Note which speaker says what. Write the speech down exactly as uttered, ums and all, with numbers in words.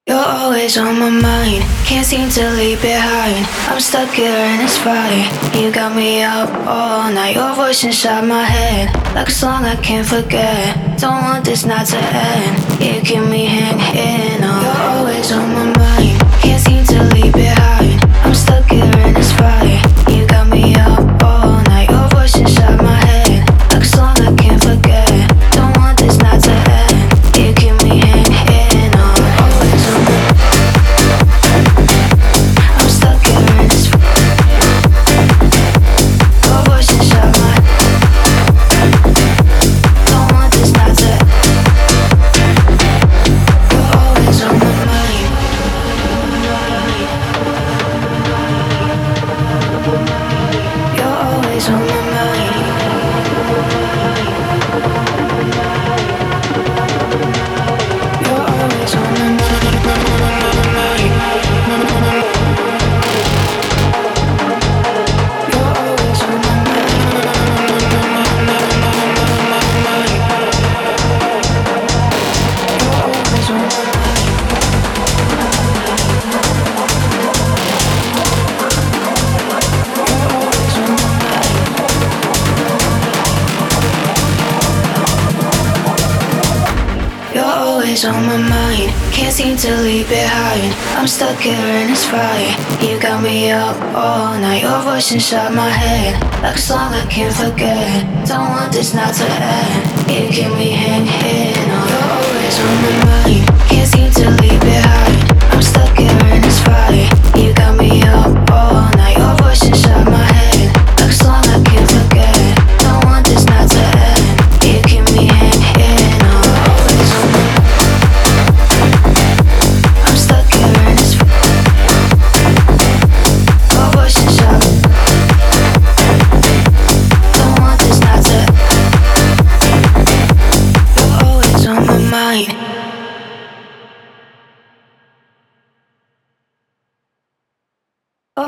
Speaker 1: You're always on my mind, can't seem to leave behind. I'm stuck here and it's fine. You got me up all night, your voice inside my head, like a song I can't forget. Don't want this night to end, you keep me hanging on. You're always on my mind, can't seem to leave behind. I'm stuck here and it's fine. You got me up all night, your voice inside my head, like a song I can't forget. Don't want this night to end, you keep me hanging on. Always on my I'm stuck here and it's your voice inside my don't want this night to you're always on my mind. You're always on my mind. You're always on my mind. You're always on my You're always on my mind, can't seem to leave behind. I'm stuck here and it's fine. You got me up all night, your voice inside my head, like a song I can't forget. Don't want this night to end, you keep me hanging on. You're always on my mind, can't seem to